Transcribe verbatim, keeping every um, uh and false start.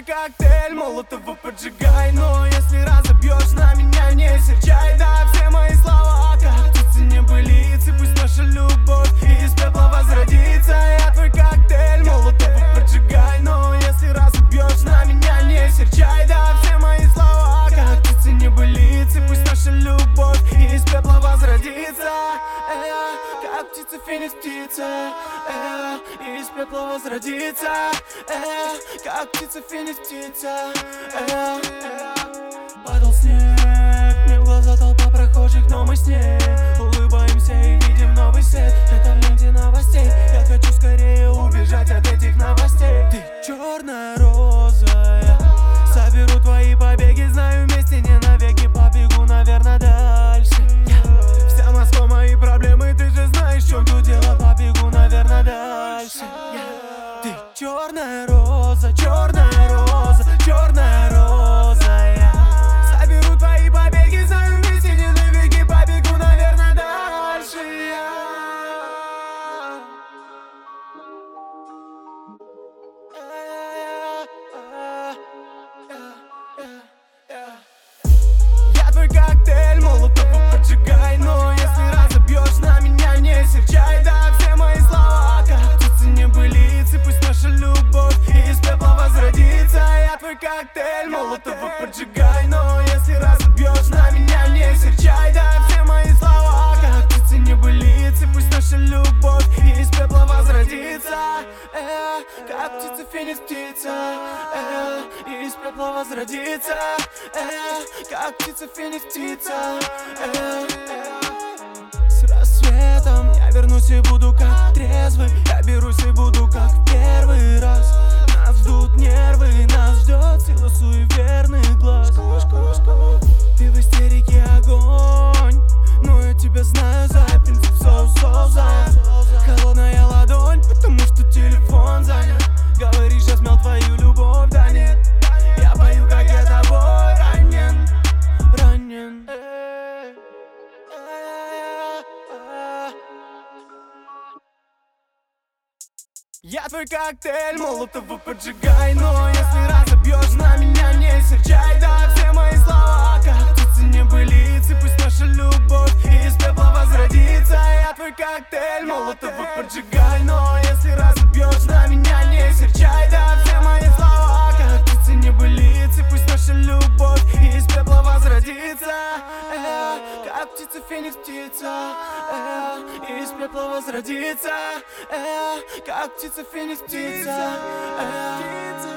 твой коктейль, Молотова поджигай. Но если разобьешь на меня, не серчай. Да, все мои слова, как птицы небылицы. Пусть наша любовь из пепла возродится. Я твой коктейль, Молотова поджигай. Но если разобьешь на меня, не серчай. Да, все мои слова, как птицы небылицы. Пусть наша любовь из пепла возродится. Э, как птица, феникс, птица, э, из пепла возродится. Э, как птица, феникс, птица, э, э. Падал снег, мне в глаза толпа прохожих, но мы с ней улыбаемся и видим новый свет. Это в ленте новостей, я хочу скорее убежать от этих новостей. Ты черная роза, я соберу твои побеги, знаю, вместе не навеки. Побегу, наверное, дальше. Вся Москва мои проблемы, ты же знаешь, в чем тут дело. Побегу, наверное, дальше. Ты черная роза, черная роза, черная роза, я соберу твои побеги, знаю, вместе не навеки. Побегу, наверное, дальше, я. Я твой коктейль, Молотова поджигай. Но если разобьешь на меня, не серчай. Да, все мои слова, как птицы небылицы. Пусть наша любовь из пепла возродится. Я твой коктейль, Молотова поджигай. Но если разобьешь на меня, не серчай. Да, все мои слова, как птицы небылицы. Пусть наша любовь из пепла возродится. Э, как птица, феникс, птица, э, из пепла возродится. Э, как птица, феникс, птица, э, э. С рассветом я вернусь и буду как трезвый. Я берусь и буду как в первый раз. Нас ждут нервы, нас ждет сила суеверных глаз. Ты в истерике огонь, но я тебя знаю за принцип соус-соуза. Холодная ладонь, потому что телефон занят. Говоришь, я смел твою любовь, да нет. Я пою, как я тобой ранен, ранен. Я твой коктейль, Молотова поджигай. Но если разобьешь на меня, не серчай. Да, все мои слова, как птицы небылицы. Пусть наша любовь из пепла возродится. Я твой коктейль, Молотова поджигай. Но если разобьешь на меня, не серчай. Да, все мои слова, как птицы небылицы. Пусть наша любовь из пепла возродится. Э, как птица, феникс, птица, э, из пепла возродится. Э, как птица, феникс, птица, э.